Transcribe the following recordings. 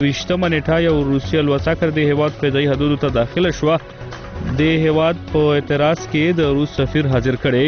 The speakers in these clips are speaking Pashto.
20 نیټه یو روسي الوتکه د هیواد فضایي حدودو ته داخله شوه. د هیواد په اعتراض کې د روس سفیر حاضر کړي.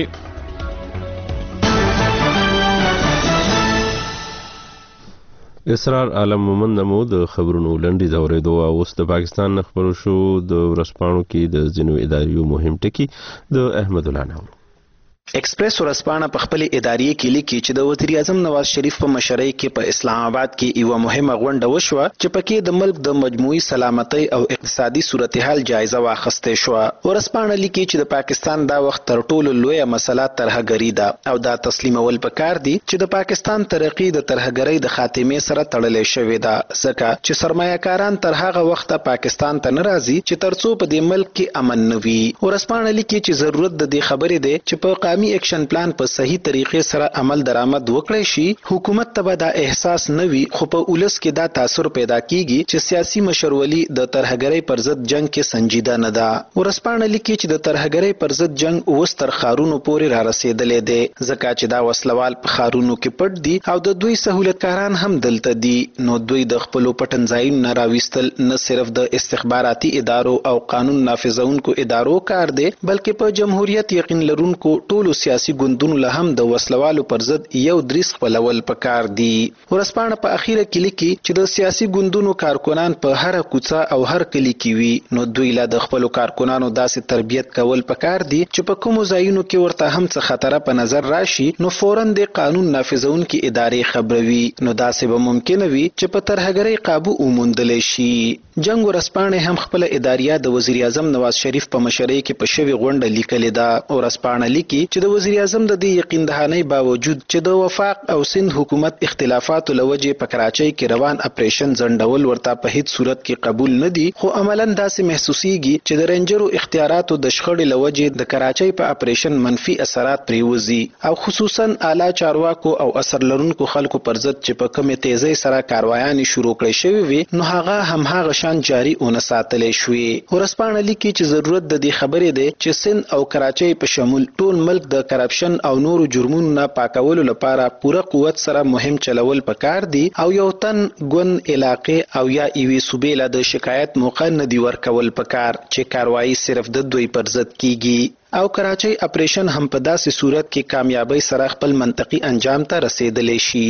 اسرار عالم مومن نمو د خبرونو لنډی زوریدو او اوس د پاکستان خبرو شو د ورسپانو کې د ځینو اداریو مهم ټکی د احمد الله نور. ایکسپریس ورسپانه په خپل ادارې کې لیکي چې د وزیر اعظم نواز شریف په مشرۍ کې په اسلام آباد کې یو مهمه غونډه وشوه چې پکې د ملک د مجموعي سلامتۍ او اقتصادي صورتحال جایزه واخیستې شوه. ورسپانه لیکي چې د پاکستان دا وخت تر ټولو لویه مسله ترهګري ده او دا تسلیمول پکار دي چې د پاکستان ترقی د ترهګرۍ د خاتمې سره تړلې شوې ده، ځکه چې سرمایه‌کاران تر هغه وخته پاکستان ته نه راځي چې ترڅو په دې ملک کې امن نه وي. ورسپانه لیکي چې ضرورت د دې خبرې دی چې په قومي اکشن پلان په صحیح طریقې سره عمل درآمد وکړي شي. حکومت ته به دا احساس نه وي، خو په ولس کې دا تاثر پیدا کیږي چې سیاسي مشرولي د ترهګرۍ پر ضد جنگ کې سنجیده نه ده. ورسپانه لیکي چې د ترهګرۍ پر ضد جنگ اوس تر خارونو پورې را رسیدلې دی، ځکه چې دا وسلوال په خارونو کې پټ دي او د دوی سہولتکاران هم دلته دي. نو دوی د خپل پټنځایونو نه راوستل نه صرف د استخباراتي ادارو او قانون نافذونکو ادارو کار دی، بلکې په جمهوریت یقین لرونکو ټولو سیاسي ګوندونو له هم د وسلوالو پر ضد یو دریس خپلول پکار دي. ورسپانه په اخیره کې لیکي چې د سیاسي ګوندونو کارکنان په هر کوڅه او هر کلی کې وي، نو دوی له د خپل کارکنانو داسې تربیت کول پکار دي چې په کومو ځایونو کې ورته هم څه خطر په نظر راشي نو فوراً د قانون نافذونکو ادارې خبروي. نو داسې به ممکن وي چې په ترهګرۍ قابو وموندل شي. جنگ ورسپانه هم خپل اداریه د وزیر اعظم نواز شریف په مشرۍ کې په شوی غونډه لیکلې ده. ورسپانه لیکي چې د وزیر اعظم د دې یقین دهانۍ باوجود چې د وفاق او سند حکومت اختلافاتو لوجې په کراچۍ کې روان اپریشن ځنډول ورته په هیڅ صورت کې قبول نه دي، خو عملاً داسې محسوسيږي چې د رینجرو اختیاراتو د شخړې لوجې د کراچۍ په اپریشن منفي اثرات پریوزي او خصوصاً اعلی چارواکو او اثر لرونکو خلکو پر ضد چې په کومه تیزی سره کاروایان شروع کړي شوی وي نو هغه شان جاری اون ساتلې شوې. ورسپانه لیکي چې ضرورت د دې خبرې دی چې سند او کراچۍ په شمول ټول ملک د کرپشن او نورو جرمونو نه پاکولو لپاره پوره قوت سره مهم چلول پکار دي او یو تن ګوند علاقې او یا ایوي صوبې له د شکایت موقع نه دی ورکول پکار چې کاروایی صرف د دوی پر ضد کیږي او کراچۍ اپریشن هم په داسې صورت کې کامیابی سره خپل منطقي انجام ته رسیدلی شي.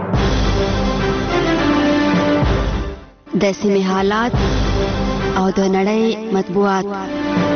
د سیمې حالات او د نړۍ مطبوعات.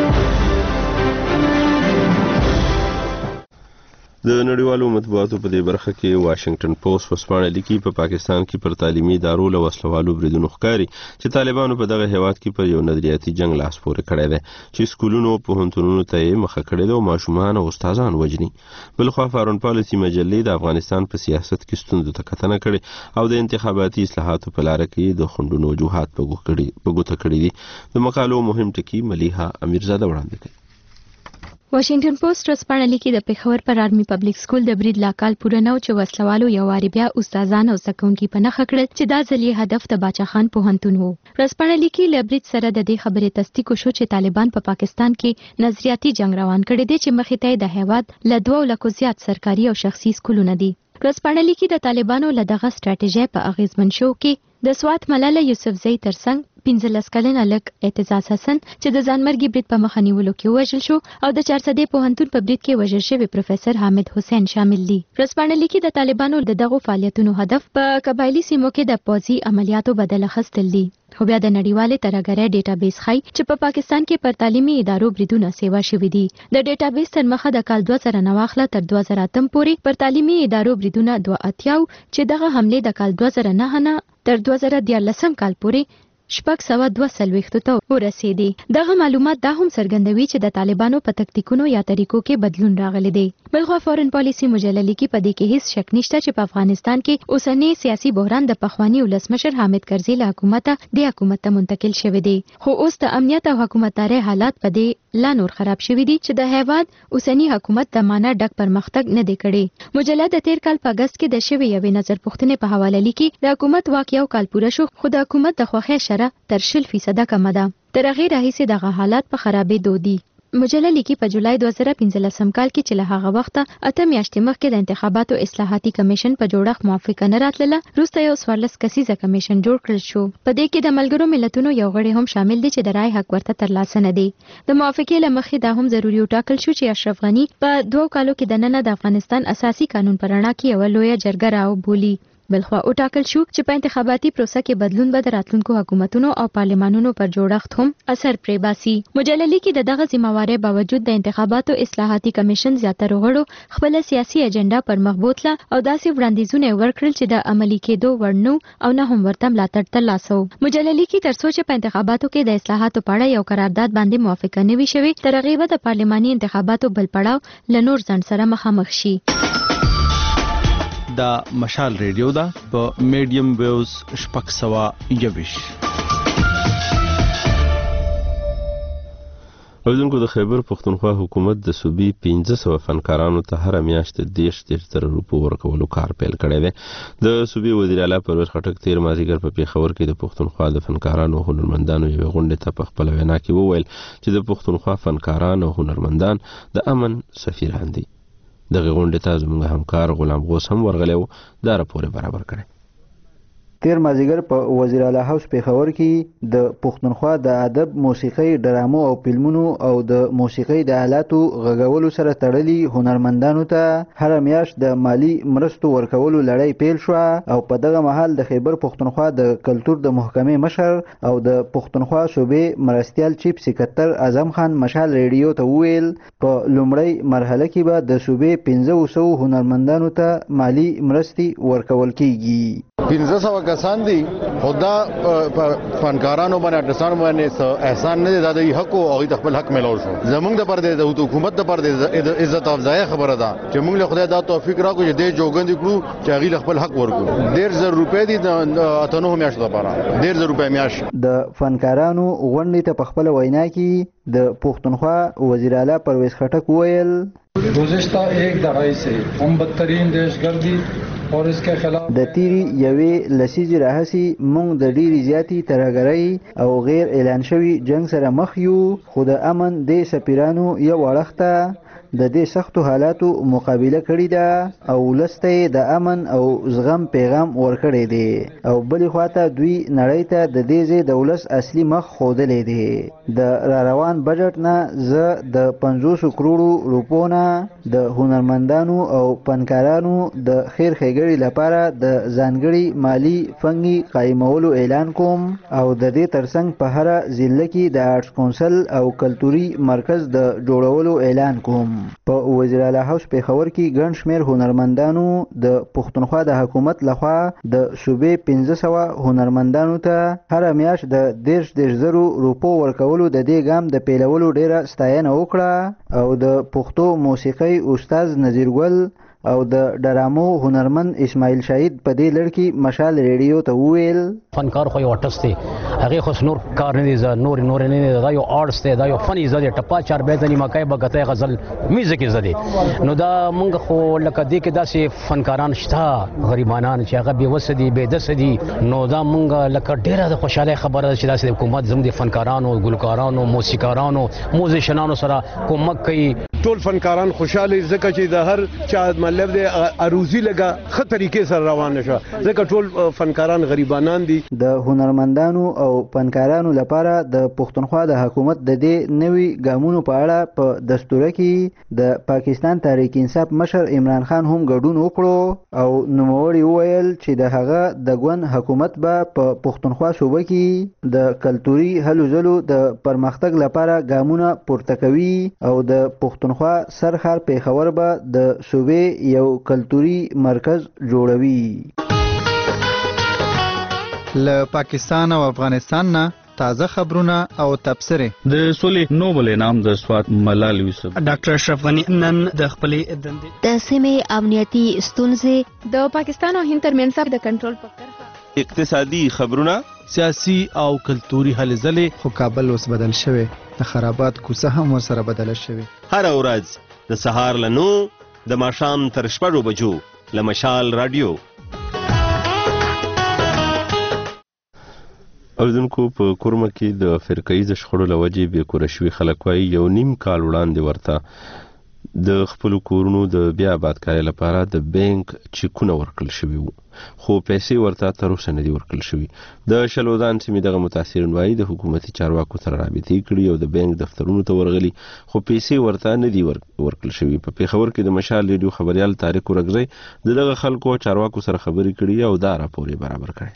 د نړیوالو مطبوعاتو په دې برخه کې واشنگټن پوسټ وسپانه لیکي په پاکستان کې پر تعلیمي ادارو له وسلوالو بریدونو ښکاري چې طالبانو په دغه هیواد کې پر یو نظریاتي جنگ لاس پورې کړی دی چې سکولونو په پوهنتونونو ته یې مخه کړې ده او ماشومان او استادان وژني. بلخوا فارون پالیسي مجلې د افغانستان په سیاست کې ستونزو ته کتنه کړې او د انتخاباتي اصلاحاتو په لار کې د خنډونو وجوهات په ګوته کړي دي. د مقالو مهم ټکي ملیحه امیرزاده وړاندې کوي. واشنگټن پوسټ ورسپانه لیکي د پیښور پر آرمي پبلک سکول د برید لاکال پوره نو چې وسلوالو یو واری بیا استادان او زکونکي په نخښه کړل چې دا ځلې هدف د باچا خان پوهنتون وو. ورسپانه لیکي له برید سره د دې خبرې تصدیق شو چې طالبان په پاکستان کې نظریاتي جنگ روان کړی دی چې مخې ته د هیواد له 2 لکو زیات سرکاري او شخصي سکولونه دي. ورسپانه لیکي د طالبانو له دغه ستراتیژي په اغیزمن شو کې د سوات ملاله یوسفزۍ ترڅنګ 15 کلنه لک اعتزاز حسن چې د ځانمرګي برید په مخه نیولو کې وژل شو او د 400 پوهنتون په برید کې وژل شوی پروفیسور حامد حسین شامل دي. ورسپانه لیکي د طالبانو د دغه فعالیتونو هدف په قبایلی سیمو کې د پوځي عملیاتو بدل اخیستل دي. خو بیا د نړیوالې ترهګرۍ ډیټابیس ښایي چې په پاکستان کې پر تعلیمي ادارو بریدونه سیوا شوي دي. د ډیټابیس تر مخه د کال 2000 نه واخله تر 2008 پورې پر تعلیمي ادارو بریدونه 82 چې دغه حمله د کال 2009 نه تر 2014 کال پورې 642 ته ورسېدي. دغه معلومات دا هم څرګندوي چې د طالبانو په تکتیکونو یا طریقو کې بدلون راغلی دی. بلخوا فورن پالیسي مجله لیکي په دې کې هیڅ شک نشته چې په افغانستان کې اوسنی سیاسي بحران د پخوانی ولسمشر حامد کرزي له حکومت د حکومت ته منتقل شوی دی، خو اوس د امنیت او حکومتداري حالات په دې لا نور خراب شوی دي چې د هیواد اوسنی حکومت د معنا ډک پرمختګ نه دی کړی. مجله د تیر کال په اگست کې د شوی یوې نظر پوښتنې په حواله لیکي د حکومت واک یو کال پوره شو خو د حکومت د خوښۍ شره تر 0% کمه ده. تر هغې راهیسې دغه حالات په خرابېدو دي. مجله لیکي په جولای 2015 کال کې چې له هغه وخته 8 میاشتې مخکې د انتخاباتو اصلاحاتي کمیشن په جوړښت موافقه نه راتله، وروسته یو 14 کسیزه کمیشن جوړ کړل شو. په دې کې د ملګرو ملتونو یو غړی هم شامل دی چې د رای حق ورته ترلاسه نه دی. د موافقې له مخې دا هم ضروري وټاکل شو چې اشرف غني په 2 کالو کې د نن د افغانستان اساسي قانون پر رڼا کې یو لویه جرګه راوبولي. بلخوا وټاکل شو چې په انتخاباتي پروسه کې بدلون به د راتلونکو حکومتونو او پارلمانونو پر جوړښت هم اثر پرې باسي. مجله لیکي د دغه ذمہوارۍ باوجود د انتخاباتو اصلاحاتي کمیشن زیاتره غړو خپل سیاسي اجنډا پر مخ بوتله او داسې وړاندیزونه ورکړل چې د عملي کېدو وړ نه او نه هم ورته ملاتړ ترلاسه و. مجله لیکي تر څو چې په انتخاباتو کې د اصلاحاتو په اړه یو قرارداد باندې موافقه نه وي شوې، تر هغې به د پارلماني انتخاباتو بل پړاو له نور ځنډ سره مخامخ شي. دا مشال ریډیو دا په میډیم ویوز 621. اوردونکو د خیبر پختونخوا حکومت د صوبې 1500 فنکارانو ته هر میاشت 10,000 روپو ورکولو کار پیل کړی دی. د صوبې وزیر اعلی پرویز خټک تیر مازیګر په پیښور کې د پختونخوا د فنکارانو او هنرمندانو یوه غونډې ته په خپله وینا کې وویل چې د پختونخوا فنکاران او هنرمندان د امن سفیران دي. دغه غونډې ته زموږ همکار غلام غوث هم ورغلی و، دا راپور برابر کړی. تیر مازیګر په وزیر اعلی هاوس پیښور کې د پښتونخوا د ادب، موسیقۍ، ډرامو او فلمونو او د موسیقۍ د آلاتو غږولو سره تړلي هنرمندانو ته هر میاشت د مالی مرستو ورکولو لړۍ پیل شوه او په دغه مهال د خیبر پښتونخوا د کلتور د محکمې مشر او د پښتونخوا صوبې مرستیال چیف سکرټر اعظم خان مشال ریډیو ته وویل په لومړۍ مرحله کې به د صوبې 1500 هنرمندانو ته مالی مرستې ورکول کیږي. 1500 کسان دي، خدا فنکارانو باندې آرټستانو باندې احسان نه دی، دا د حق او هغوی ته خپل حق میلاو شو. زمونږ د پر د حکومت د پر د عزت افزای خبره ده چې موږ له خدای دا توفیق راکړو چې دې جوګند کړو چې هغوی خپل حق ورکړو. 1,000 روپۍ دي د 9 میاشتو لپاره، 1,000 روپۍ میاشت. د فنکارانو غونډې ته په خپل وینا کې د پښتونخوا وزیر اعلی پرویز خټک وویل گزشتہ 1 دہائی سے ہم بدترین دہشتگردی اور اس کے خلاف د تیری یوې لسیزې راهسي موږ د ډېرې زیاتې ترهګرۍ او غیر اعلان شوي جنگ سره مخ یو، خو د امن د سفیرانو یو اړخته د دې سختو حالاتو مقابله کړې ده او ولسته د امن او زغم پیغام ورکړی دی او بلې خواته دوی نړۍ ته د دې ځای د ولس اصلي مخ ښودلی دی. د روان بجټ نه زه د 500 کروړو روپو نه د هنرمندانو او فنکارانو د خیر ښېګړې لپاره د ځانګړي مالی فنګي قایمولو اعلان کوم او د دې ترڅنګ په هره ضلع کې د آرټس کونسل او کلتوري مرکز د جوړولو اعلان کوم. په وزیر اعلی هاوس پیښور کې ګڼ شمېر هنرمندانو د پښتونخوا د حکومت لخوا د صوبې 1500 هنرمندانو ته هر میاشت د 10,000 روپو ورکولو د دې ګام د پیلولو ډیره ستاینه وکړه او د پښتو موسیقۍ استاد نذیر ګل او د ډرامو هنرمند اسماعیل شهید په دې لړ کې مشال ریډیو ته وویل فنکار خو یو آرټست دی، هغې خو نور کار نه دی، نور نه دی، دا یو آرټس دی، دا یو فن ایزه دی، ټپا چار بیت نیماکای بګتای غزل میوزیک ایزه دی. نو دا مونږ خو لکه دې کې داسې فنکاران شته غریبانان چې هغه بېوسه دي، بېدسه دي، نو دا مونږ لکه ډېره د خوشحالۍ خبره ده چې داسې د حکومت زموږ د فنکارانو، ګلکارانو، موسیقارانو، موزیشنانو سره کومک کوي. ټول فنکاران خوشاله ځکه چې د هر چا مطلب دی اروزی لګه ښه طریقې سره روان نشو، ځکه ټول فنکاران غریبانان دي. د هنرمندانو او فنکارانو لپاره د پښتونخوا د حکومت د دې نوي ګامونو په اړه په دستوره کې د پاکستان تحریک انصاف مشر عمران خان هم ګډون وکړو او نوموړي وویل چې د هغه د ګوند حکومت به په پښتونخوا صوبه کې د کلتوري هلو ځلو د پرمختګ لپاره ګامونه پورته کوي او د پښتونخوا سرخار پیښور به د صوبې یو کلتوري مرکز جوړوي. له پاکستان او افغانستان نه تازه خبرونه او تبصره. د سولې نوبل انعام د سوات ملال یوسف ډاکټر اشرف غنی نن د خپلې دندې د سیمې امنیتي ستونزې د پاکستان او هند ترمنځ د کنټرول په کرښه اقتصادي خبرونه، سیاسي او کلتوري هلې ځلې. خو کابل اوس بدل شوی، د خرابات کوڅه هم ورسره بدله شوې. هر ورځ د سهار له 9 د ماښام تر 6 بجو له مشال رادیو. اوریدونکو په کورمه کې د فرقه‌ایز شخړو له وجې بې کوره شوي خلک وایي 1.5 کال وړاندې ورته د خپل کورونو د بیا آبادکارۍ لپاره د بانک چیکونه ورکړل شوي وو، خو پیسې ورته تر اوسه نه دي ورکړل شوي. د شلودان سیمې دغه متاثرین وایي د حکومتي چارواکو سره رابطې کړي او د بانک دفترونو ته ورغلي، خو پیسې ورته نه دي ورکړل شوي. په پیښور کې د مشال ریډیو خبريال طارق ورغزی دغه خلکو چارواکو سره خبرې کړي او دا راپور برابر کړي.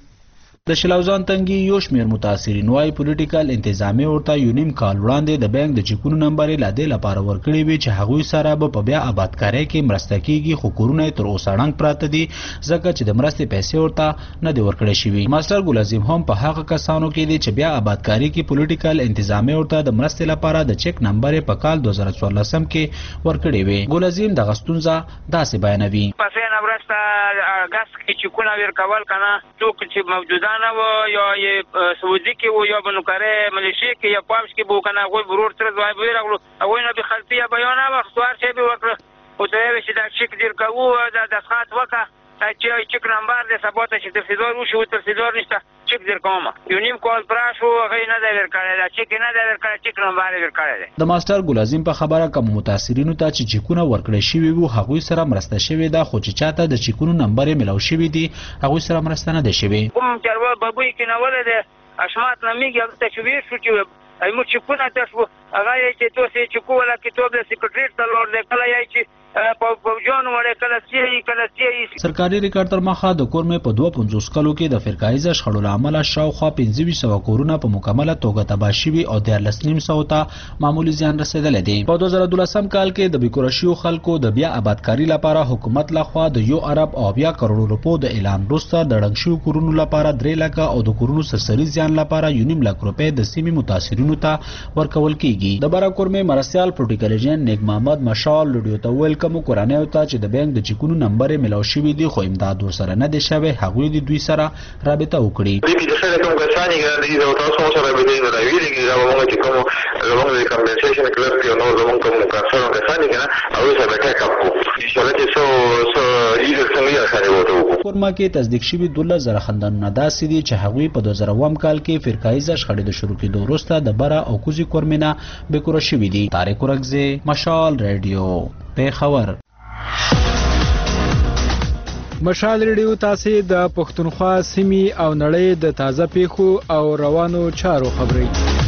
د شلوزان تنګي یو شمیر متاثرین وايي پولیټیکل انتظامیه ورته 1.5 کال وړاندې د بانک د چیکونو نمبر لا د لپاره ورکړي وي چې هغوی سره په بیا آبادکارۍ کې مرسته کیږي، خو کورونه تر اوسه ړنګ پراته دي ځکه چې د مرستې پیسې ورته نه دي ورکړي شوي. ماستر ګل عظیم هم په هغه کسانو کې دي چې بیا آبادکارۍ کې پولیټیکل انتظامیه ورته د مرستې لپاره د چیک نمبر په کال 2014 کې ورکړي وي. ګل عظیم د غستونزه داسې بیانوي: پسې نه ورسته اگست کې چیکونه ورکول کنه څوک چې موجوده نه و یا سعودي کې و یا بنوکاره ملیشیا کې یا پامش کې بو کنه غوي برور تر ځای بیرغلو او نه به خلطیه بیان وخت سوار شي به وکړه او ته چې دا چیک دیر کوو دا د خاط وکړه چې چیک نمبر د ثبات چې تفصیلات وشو تفصیلات نشته چیک دیر کومه 1.5 کال پراشو غي نه دا ورکړل دا چیک نه دا ورکړل چیک نمبر ورکړل. د ماستر ګل عظیم په خبره کوم متاثرینو ته چې چیکونه ورکړل شوی وو هغوی سره مرسته شوی دا، خو چې چاته د چیکونو نمبر ملو شوی دي هغوی سره مرسته نه ده شوی. کوم چروا بابوي کې نه ولده اشمات نمیږي ته شوی شو چې ایمو چیکونه تاسو هغه چې توسي چیکو ولا کتاب د سیکریټری ته لور د کله یای چې په جون وړه کله سرکاري ریکارډ تر مخه د کورمه په 250 کلو کې د فرقایز شخړو لامل شاوخوا 2500 کورونه په مکمله توګه تباه شوي او 1300 ته معمولی زیان رسیدلی دی. په 2012 کال کې د بیکورشیو خلکو د بیا آبادکاری لپاره حکومت لخوا د 1 ارب او 2 کروڑ روپو د اعلان وروسته د ړنګ کورونو لپاره 3 لک او د کورونو سرسري زیان لپاره 1.5 لک روپۍ د سیمې متاثرینو ته ورکول کیږي. د برا کورمه مرسیال پروتیکل ایجنټ نیک محمد مشال لډیو ته ویل کوم کورانه او ته چې د بانک د چیکونو نمبر ملو شوی دی خو امداد ورسره نه دی شوی، هغوی د دوی سره رابطه وکړي. د سره کوم کسانی چې د تاسو سره رابطه نه لري دا موږ چې کوم زموږ د کمپنسیشن کلب کې نو زموږ کوم کسانی کنه او سره بیک اپ ان شاء الله چې سو لیدر څنګه سره وته کورما کې تصدیق شوی 12000 خندانونه داسې دي چې هغوی په 2009 کال کې فرقایز شخړې د شروع کېدو وروسته د برا او کوزي کورمنه بیکوره شوی دي. طارق ورغزی، مشال ریډیو، پیښور. مشال ریډیو تاسو د پښتونخوا سیمې او نړۍ د تازه پیښو او روانو چارو خبري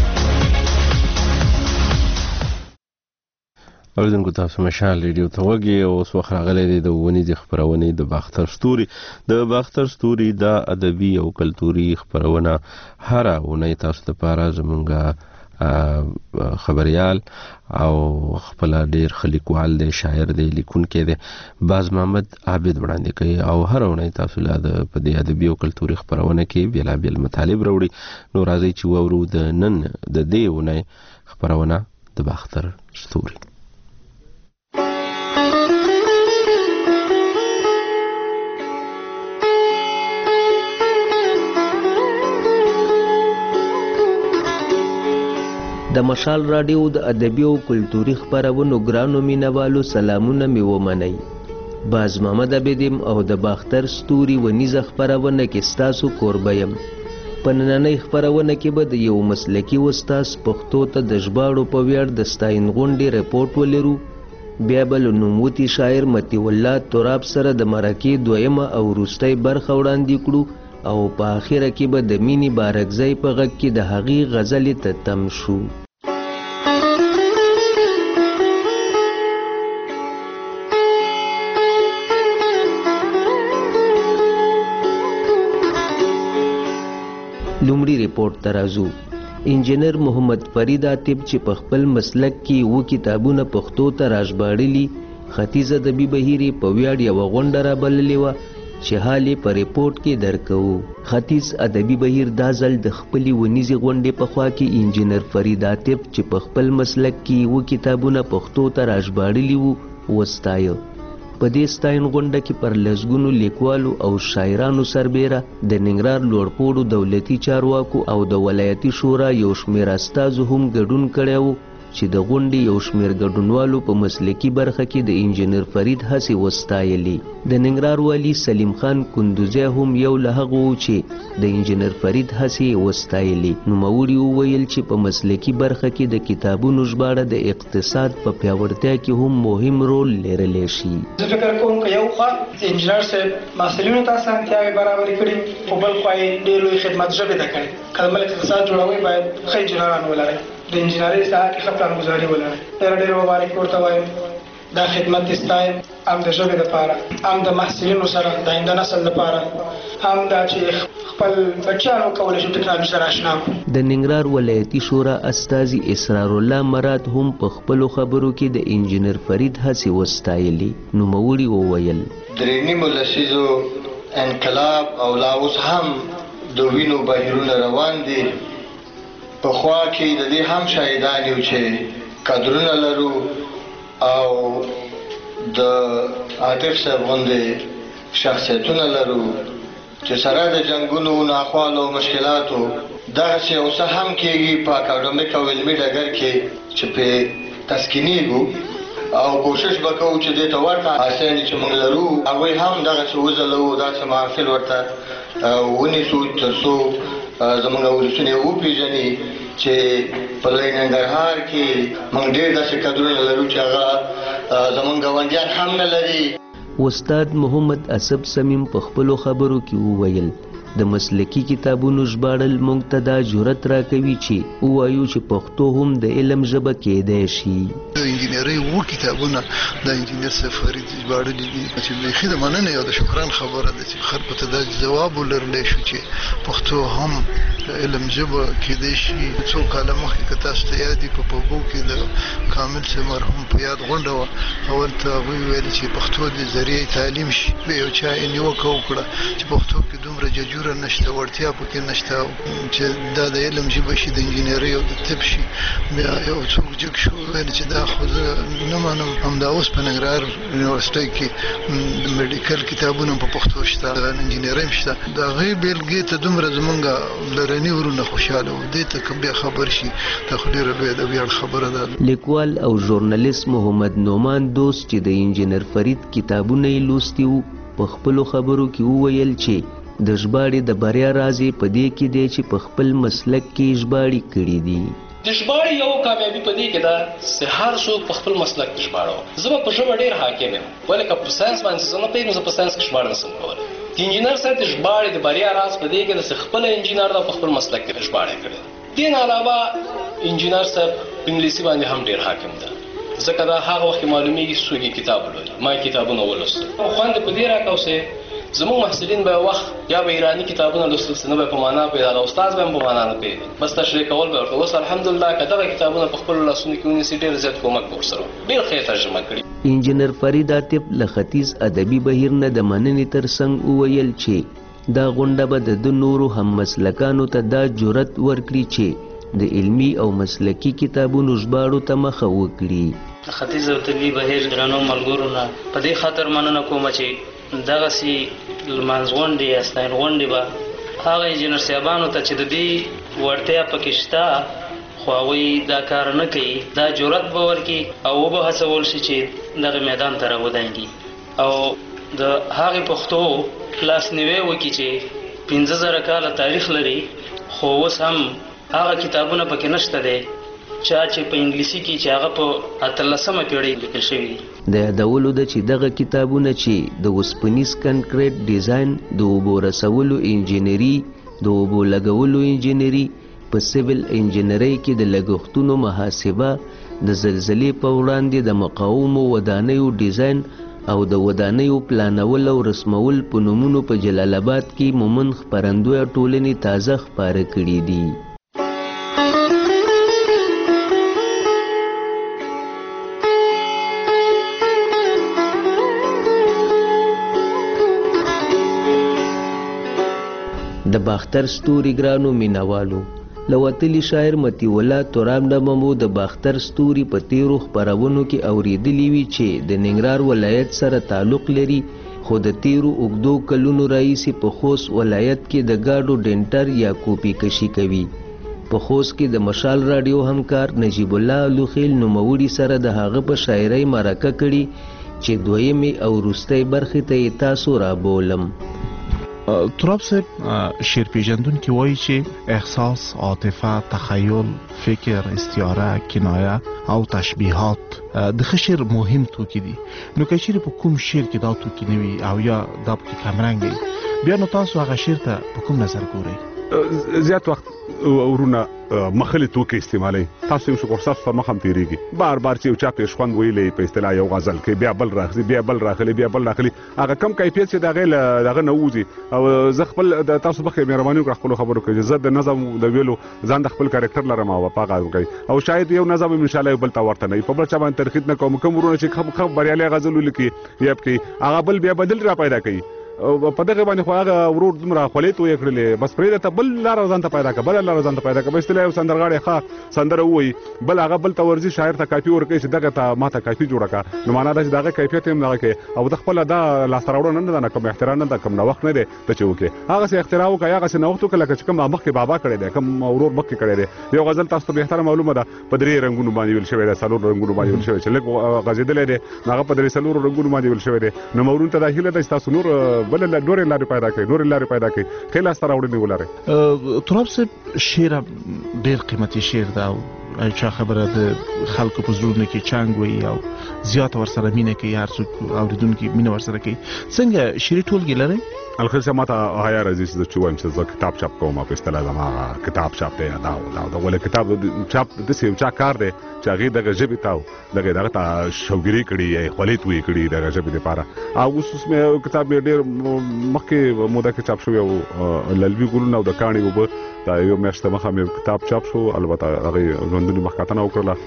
اوریدونکو تاسو مشال ریډیو ته وګورئ او اوس وخت راغلی دی د ونیزې خبرونه د باختر ستوري. د باختر ستوري د ادبي او کلتوري خبرونه هر اونۍ تاسو لپاره زمونږ خبريال او خپل ډیر خلیقوال دی، شاعر دی، لیکونکی دی، باز محمد عابد وړاندې کوي او هر اونۍ تاسو له په دې ادبي او کلتوري خبرونه کې بیلابیل مطالب راوړي. نو راځي چې وورو د نن د دې اونۍ خبرونه د باختر ستوري. د مشال رادیو د ادبي او کلتوري خبرونو ګرانو مینوالو سلامونه می ومنئ. باز محمد عابدیم او د باختر ستوري ونیزه خبرونه کې ستاسو کوربه یم. په نننۍ خبرونه کې به د یو مسلکي استاد پښتو ته د ژباړو په ویاړ د ستاین غونډې رپورټ ولرو. بیا بل نوموتی شاعر متی الله تراب سره د مرکې دویمه او وروستۍ برخه وړاندې کړو او په اخره کې به د مینی بارکزی په غږ کې د هغې غزلې ته تم شو. لومړی ریپورت ته راځو. انجینر محمد فرید عاطف چې په خپل مسلک کې 2 کتابونه پښتو ته راژباړلي، ختیځ ادبي بهیر په ویاړ یوه غونډه رابللې وه چې حال یې په ریپورټ کې درکوو. ختیځ ادبي بهیر دا ځل د خپلې ونیزې غونډې په خوا کې انجینر فرید عاطف چې په خپل مسلک کې 2 کتابونه پښتو ته راژباړلي وو وستایه. په دې ستاین غونډه کې پر لسګونو لیکوالو او شاعرانو سربیره د ننګرهار لوړپوړو دولتي چارواکو او د ولایتي شورا یو شمېر استازو هم ګډون کړی و چې د غونډې یو شمېر ګډونوالو په مسلکي برخه کې د انجینر فرید هڅې وستایلې. د ننګرهار والي سلیم خان کندوزی هم یو له هغو و چې د انجینر فرید هڅې وستایلې. نوموړي وویل چې په مسلکي برخه کې د کتابونو ژباړه د اقتصاد په پیاوړتیا کې هم مهم رول لرلی شي. زه فکر کوم که یو خوا انجینر صاحب محصلینو ته اسانتیاوې برابرې کړي، خو بل خوا یې ډېر لوی خدمت ژبې ته کړي. که د ملک اقتصاد جوړوئ باید ښه انجینران ولرئ، د انجینرۍ ساحه کې ښه پلانګذاري ولرئ. ډېر مبارک ورته وایم. دا خدمت دې ستایم، هم د ژبې دپاره، هم د محصلینو سره د آینده نسل دپاره، هم دا چې خپل بچیان وکولی شي ټکنالوژي سره اشنا کړو. د ننګرهار ولایتي شورا استازي اسرار الله مراد هم په خپلو خبرو کې د انجینر فرید هڅې وستایلې. نوموړي وویل 3 لسیزو انقلاب او لا اوس هم د وینو بهیرونه روان دي. پخوا کې د دې هم شاهدان یو چې کادرونه لرو او د عاطف صاحب غوندې شخصیتونه لرو چې سره د جنګونو ناخوالو او مشکلاتو دغسې یو څه هم کېږي په اکاډمیک او علمي ډګر کې چې پې تسکینېږو او کوشش به کوو چې دې ته ورته حاصلې چې موږ لرو هغوی هم دغسې وځلوو، داسې محافل ورته ونیسو تر څو زموږ ولسونه یې وپېژني چې په لوی ننګرهار کې موږ ډېر داسې کادرونه لرو چې هغه زموږ ګاونډیان هم نه لري. استاد محمد اسب سمیم په خپلو خبرو کې وویل د مسلکي کتابونو ژباړل موږ ته دا جرأت راکوي چې ووایو چې پښتو هم د علم ژبه کېدای شي. د انجینرۍ اووه کتابونه د انجینر صاحب فرید ژباړلي دي چې بیخي د مننې او د شکران خبره ده چې خلکو ته دا ځواب ولرلی شو چې پښتو هم د علم ژبه کېدای شي. څو کاله مخکې که تاسو ته یاد وي په پوبو کې د کامل صاحب مرحوم په یاد غونډه وه، اول ته هغوی ویل چې پښتو د ذریعې تعلیم شي. یو چا یې نیوکه وکړه چې پښتو کې دومره ججوره نشته، وړتیا پکې نشته چې دا د علم ژبه شي، د انجینرۍ او د طب شي. بیا یو څوک جګ شو ویل چې دا خو زه نه منم. همدا اوس په ننګرهار یونیورسټۍ کې د میډیکل کتابونه په پښتو شته، د انجینرۍ هم شته. د هغې بېلګې ته دومره زمونږ لرني ورونه خوشحاله وو. دې ته که بیا خبر شي دا خو ډېره لویه د ویاړ خبره ده. لیکوال او ژورنالیست محمد نعمان دوست چې د انجینر فرید کتابونه یې لوستي وو په خپلو خبرو کې وویل چې د ژباړې د بریا راز یې په دې کې دی چې په خپل مسلک کې ژباړې کړي دي. د ژباړې یو کامیابي په دې کې ده چې هر څوک په خپل مسلک کې ژباړه. زه به په ژبه ډېر حاکم یم، ولې که په ساینس باندې زه نه پوهېږم، زه په ساینس کې ژباړه نشم کولی. د انجینر صاحب د ژباړې د بریا راز په دې کې ده چې خپله انجینر ده په خپل مسلک کې ژباړه کړې ده. دې نه علاوه انجینر صاحب په انګلیسي باندې هم ډېر حاکم ده، ځکه دا هغه وخت معلومیږي څوک یې کتاب ولولي. ما یې کتابونه ولوستل. خوند په دې راکاو چې زموږ محصلین به وخت یا به ایرانی کتابونه لوستل چې نه به په معنا پوهېدل او استاد به هم په معنا نه پوهېده، بس تشریح کول به ورته. اوس الحمدلله که دغه کتابونه په خپلو لاسونو کې ونیسي ډېر زیات کومک به ورسره ډېر ښه ترجمه کړي. انجینر فرید عاطف له ختیځ ادبي بهیر نه د مننې تر څنګ وویل چې دا غونډه به د نورو هم مسلکانو ته دا جرأت ورکړي چې د علمي او مسلکي کتابونو ژباړو ته مخه وکړي. د ختیځ ادبي بهیر درنو ملګرو نه په دې خاطر مننه کوم چې دغسې لمانځ غونډې یا ستاین غونډې به هغه انجینر صاحبانو ته چې د دې وړتیا پکې شته خو هغوی دا کار نه کوي، دا جرأت به ورکړي او وبه هڅول شي چې دغه میدان ته راودانګي او د هغې پښتو لاسنیوی وکړي چې 15,000 کاله تاریخ لري خو اوس هم هغه کتابونه پکې نشته دی چې په انګلیسي کې چې هغه په 18مه پیړۍ لیکل شوي دي. د یادولو ده چې دغه کتابونه چې د اوسپنیز کنکریټ ډیزاین، د اوبو رسولو انجینري، د اوبو لګولو انجینري، په سیویل انجینرۍ کې د لګښتونو محاسبه، د زلزلې په وړاندې د مقاومو ودانیو ډیزاین او د ودانیو پلانول او رسمول په نومونو په جلال آباد کې مومن خپرندویه ټولنې تازه خپاره کړي دي. د باختر ستوري ګرانو مینوالو، له وتلي شاعر مطیع الله ترام نامه مو د باختر ستوري په تیرو خپرونو کې اورېدلي وي چې د ننګرهار ولایت سره تعلق لري، خو د تیرو اوږدو کلونو راهیسې په خوست ولایت کې د ګاډو ډنټر یا کوپي کشي کوي. په خوست کې د مشال رادیو همکار نجیب الله لوخیل نوموړي سره د هغه په شاعرۍ مرکه کړي چې دویمې او وروستۍ برخې ته یې تاسو رابولم. تراب صاحب شعر پیژندونکي وایي چې احساس، عاطفه، تخیل، فکر، استعاره، کنایه او تشبیهات د ښه شعر مهم توکي دي. نو که چیرې په کوم شعر کې دا توکي نه وي او یا دا پکې کمرنګ بیا نو تاسو هغه شعر ته په کوم نظر ګورئ؟ زیات وخت ورونه مخلي توکي استعمالي. تاسو یو شکر تاسو پر مخ هم تیریږي بار بار چې چا پیش خوند ویلې په اصطلاح یو غزل کې بیا بل راغلي بیا بل راغلي بیا بل راغلي هغه کم کیفیت چې دغه نووزي او زه خپل تاسو بخې مهرباني وکړه خپل خبرو کې زه د نظم د ویلو ځان د خپل کریکټر لرم او پاغه کوي او شاید یو نظم ان شاء الله بل تا ورته نه په بل چا باندې ترخیص نه کوم ورونه چې خب بریالي غزل لیکي یا کې هغه بل بیا بدل را پیدا کوي په دغه باندې خو هغه ورور دومره خولې توې کړلې بس پرې ته بل لار ځان ته پیدا کړه بل لار ځان ته پیدا کړه استله یو سندرغاړي ښه سندره وای بل هغه بل تورزي شاعر ته کاپی ورکړي چې دغه ته ماته کاپی جوړه کا نو معنا دا چې دغه کیفیت هم دغه کې او د خپل دا لاس راوړل نه کوم احترام نه کوم وخت نه دی ته چې وکي هغه سه اختراع وکړي هغه سه نوښت وکړي چې کوم مخکې بابا کړی دی کوم ورور مخکې کړی دی یو غزل تاسو ته به احترام معلومه ده په درې رنگونو باندې ویل شوی دی څلور رنگونو باندې ویل شوی چې لږ غزیدل دی هغه په درې څلور رنگونو باندې ویل شوی دی نو مورون ته داخله ده تاسو نور بل ډور لارې پیدا کوي نور لارې پیدا کوي خلاص تر وړاندې ولاره تراب صاحب شعر ډېر قیمتي شعر ده او چا خبره د خلکو په زړونو کې چانګ وي او زیات ورسره مینه کوي هر څوک اوریدونکي مینه ورسره کوي څنګه شعري ټولګي لرئ؟ الخل سه ماته هيا راځي چې چې وایم چې زه کتاب چاپ کوم په اصطلاح زما کتاب چاپ دی دا ول کتاب چاپ د څه چا کار دی چې هغه دغه ژبې تاو دغه ته شوګری کړي خولې توې کړي دغه ژبې لپاره او اوس مې کتاب ډېر مخکې موده کې چاپ شوی او للبي ګورنه او د کاڼي وب دا یو میاشته مخه مې کتاب چاپ شو البته هغه ژوندونی مخکاتنه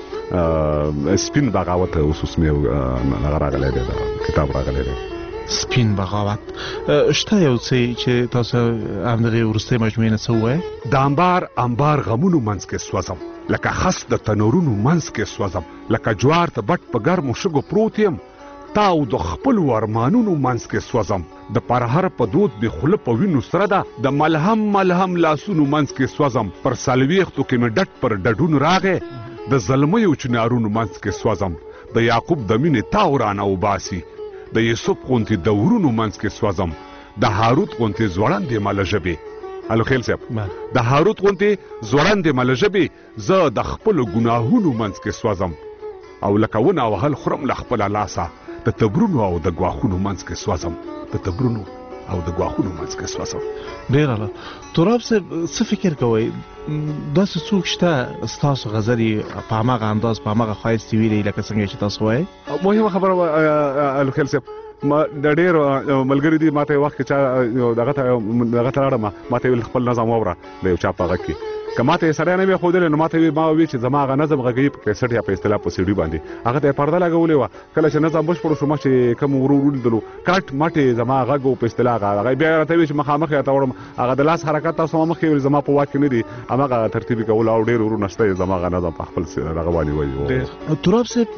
وکړه سپین بغاوت اوس مې هغه راغلی دی کتاب راغلی دی سپین بغاوت شته یو څه چې تاسو همدغه ورسته مجموعه نه سوې د انبار غمونو منځ کې سوځم لکه خس د تنورونو منځ کې سوځم لکه جوار ته بټ په ګرمو شګو پروت یم تاو د خپل ورمانونو منځ کې سوځم د پرهر په دود به خله په وینو سره ده د ملهم لاسونو منځ کې سوځم پر سلويختو کې مې ډټ پر ډډون راغې د ظلميو چنارونو منځ کې سوځم د یعقوب د مینې تاورانه وباسي د یوسف غونتی د ورونو منځ کې سوځم د هاروت غونتی زوړندې ملژبې الو خیل صاحب د هاروت غونتی زوړندې ملژبې زه د خپل ګناهونو منځ کې سوځم او لکه ونه وهل خرم له خپل لاسه د تبرونو او د غواخونو منځ کې سوځم د تبرونو او د غواخونو منځ کې سوځم ډیر الله تراب صاحب څه فکر کوئ داسې څوک شته ستاسو غزلي په هماغه انداز په هماغه ښایست ویلي لکه څنګه چې تاسو وایئ مهمه خبره الخیل صاحب ما د ډېر ملګری دي ماته وخت کې چا دغه ته راړم ماته ویل خپل نظم وره د یو چا په غږ کې کماته سره نه وي خودل نو ماته ما وی چې زما غ نظم غږی په کیسټ یا په اصطلاح په سیډي باندې هغه ته پرده لګولې و کله چې نظم بشپړ شو ما چې کوم ورول دلو کټ ماته زما غږ په اصطلاح هغه بیا راته وی چې مخامخ ته وړم هغه د لاس حرکت تاسو مخې زما په واک نه دي هغه ترتیب کول او ډېر ورو نشته زما غ نظم په خپل رغوالي وایي تراب صاحب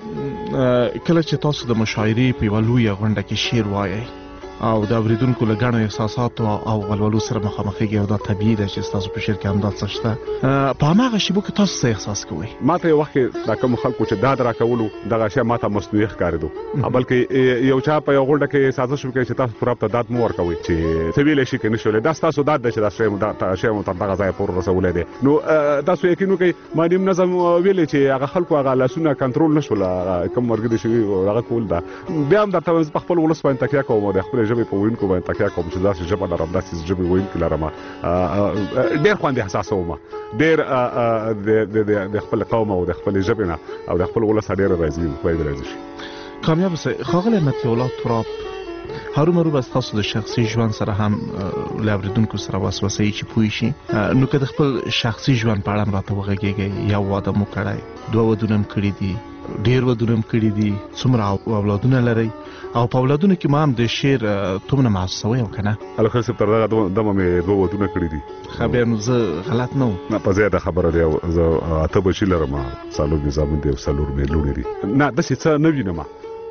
کله چې تاسو د مشاعرې په ولوي غونډه کې شعر وایي او د اوریدونکو له ګڼو احساساتو او ولولو سره مخامخېږي او دا طبیعي ده چې ستاسو په شعر کې همدا څه شته په هماغه شیبو کې تاسو څه احساس کوئ؟ ماته یو وخت دا کوم خلکو چې داد راکولو دغه شی ماته مصنوعي ښکارېدو بلکې یو چا په یو غونډه کې سازش وکړي چې تاسو پراب ته داد مو ورکوي چې څه ویلی شي که نه شولې دا ستاسو داد ده چې دا شی مو تر دغه ځایه پورې رسولی دی نو تاسو یقین وکړئ ما نیم نظم ویلی چې هغه خلکو هغه لاسونه کنټرول نه شول کوم ملګري شوي هغه کول ده بیا هم درته په خپل ولس باندې تکیه کوم او د خپلې ژبې په ویونکو باندې تکیه کوم چې داسې ژبه لرم داسې ژبې ویونکي لرم ډېر خوند احساسوم ډېر د خپل قوم او د خپلې ژبې نه او د خپل ولس ډېر راځي شي کامیاب سئ ښاغلی مطیع الله تراب هرومرو به ستاسو د شخصي ژوند سره هم له اوریدونکو سره وسوسه چې پوه شي نو که د خپل شخصي ژوند په اړه هم راته وغږیږئ یو واده مو کړی 2 ودونه هم کړي دي ډېر ودونه هم کړي دي څومره اولادونه لرئ او په اولادونو کې ما هم د شعر تومره محسوسوئ او که نه الخل صاحب تر دغه دمه مې 2 ودونه کړي دي ښه بیا نو زه غلط نه وم په زیاته خبره دی زه 8 بچي لرم 4 زامن دي او 4 مې لوڼې دي نه داسې څه نه وینم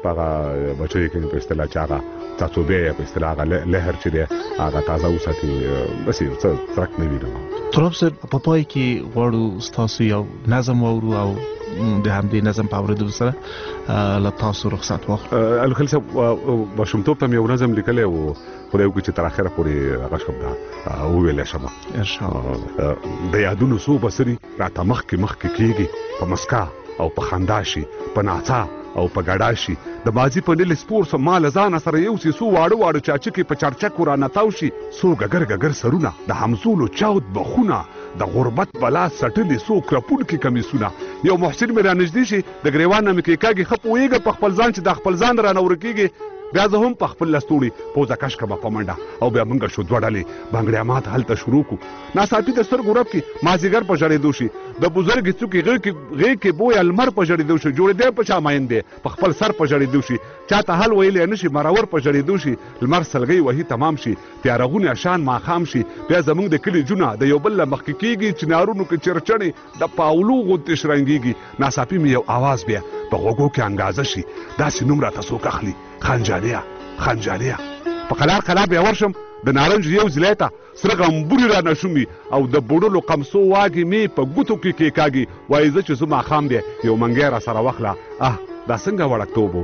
هغه بچی کې په اصطلاح چاغه تاسو به په اصطلاح هغه لهر چې دی هغه تازه وساتي بس یو څه ترک نه ویل تراب صاحب په پای کې غواړو تاسو یو نظم وورو او د همدې نظم په اورېدو سره له تاسو رخصت واخلو. الخل صاحب بشمتوب ته یو نظم لیکلی او خدای وکړي چې تر اخره پورې هغه شم دا وویلی شم ان شاء الله. د یادونو څو بصري راته مخکې کېږي په مسکا او په خندا شي په ناڅا او په ګډا شي د ماضي په نیل سپور سم مال ځان سره یو سی سو واړو چاچکي په چرچک ورانه تاو شي سو ګګر سرونه د همزولو چاود بخونه د غربت بلا سټلې سو کرپون کې کمیسونه یو محسن مې را نږدې شي د ګریوان نه مې کېږي خپ وېږه په خپل ځان چې د خپل ځان را نور کېږي بیا زه هم په خپل لستوړي پوزه کش کما په منډه او بیا موږ شو دوړلې بنګړیا مات هلته شروع کو ناڅاپي د سترګو رب کې مازیګر په جړېدو شي د بزرګ څوکي غې کې بوی المر په جړېدو شي جوړې دی په چا مایندې په خپل سر په جړېدو شي چاته حل ویلې نشي مرور په جړېدو شي لمر سلګي وهي تمام شي تیارغونه شان ماخام شي بیا زموږ د کلی جونه د یو بل مخ کې کېږي چې نارونو کې چرچړې د پاولو غوتې شرنګيږي ناڅاپي مې یو आवाज بیا په غوګو کې انګازه شي داسې نوم راته څوک اخلي خنجانیا په قلار بیا ورشم د نارنج یو زلیته سره غمبوري را نشومي او د بوډلو قمصو واګي می په ګوتو کې کېکاږي وایي زه چې زما خام دی یو منګی را سره واخله دا څنګه وړکتوب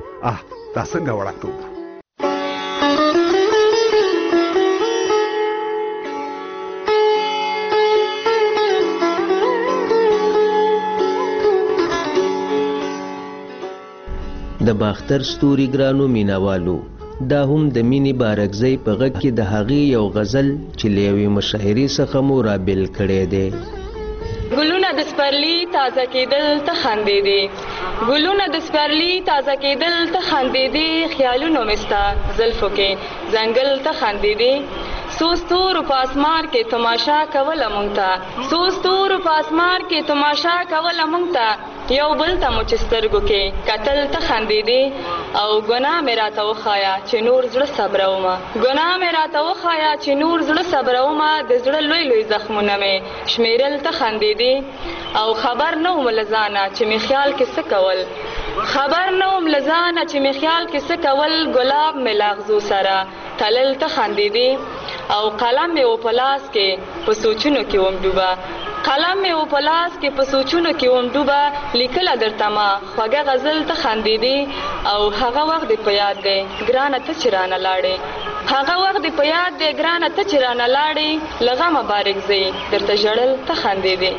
د باختر ستوري ګرانو مینوالو دا هم د مینې بارکزی په غږ کې د هغې یو غزل چې له یوې مشاعرې څخه مو رابیل کړی دی. ګلونه د سپرلي تازه کېدل ته خندېدې ګلونه د سپرلي تازه کېدل ته خندېدې خیالونو مې ستا زلفو کې ځنګل ته خندېدې څو ستورو په اسمان کې تماشا کوله مونږ ته څو ستورو په اسمان کې تماشا کوله مونږ ته یو بل ته مو چې سترګو کې کتل ته خندېدې او ګناه مې راته وښایه چې نور زړه صبرومه ګناه مې راته وښایه چې نور زړه صبرومه د زړه لوی زخمونه مې شمېرل ته خندېدې او خبر نه وم له ځانه چې مې خیال کې څه کول خبر نه وم له ځانه چې مې خیال کې څه کول ګلاب مې لاغزو سره تلل ته خندېدې او قلم مې و په لاس کې په سوچونو کې وم ډوبه قلم مې و په لاس کې په سوچونو کې وم ډوبه لیکله درته ما خوږه غزل ته خندېدې او هغه وخت دې په یاد دی ګرانه ته چې رانه لاړې هغه وخت دې په یاد دی ګرانه ته چې رانه لاړې له غمه بارکزی درته ژړل ته خندېدې.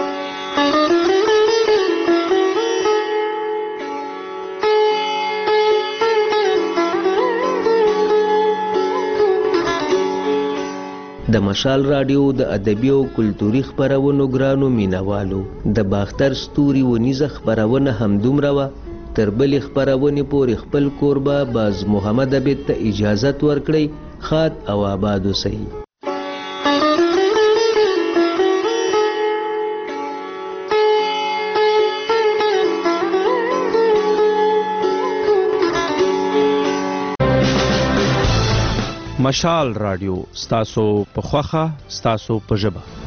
د مشال راډیو د ادبي او کلتوري خپرونو ګرانو مینوالو د باختر ستوري ونیزه خپرونه همدومره وه تر بلې خپرونې پورې خپل کوربه باز محمد عبید ته اجازت ورکړئ ښاد او آباد اوسئ. مشال راډیو ستاسو په خوخه ستاسو په ژبه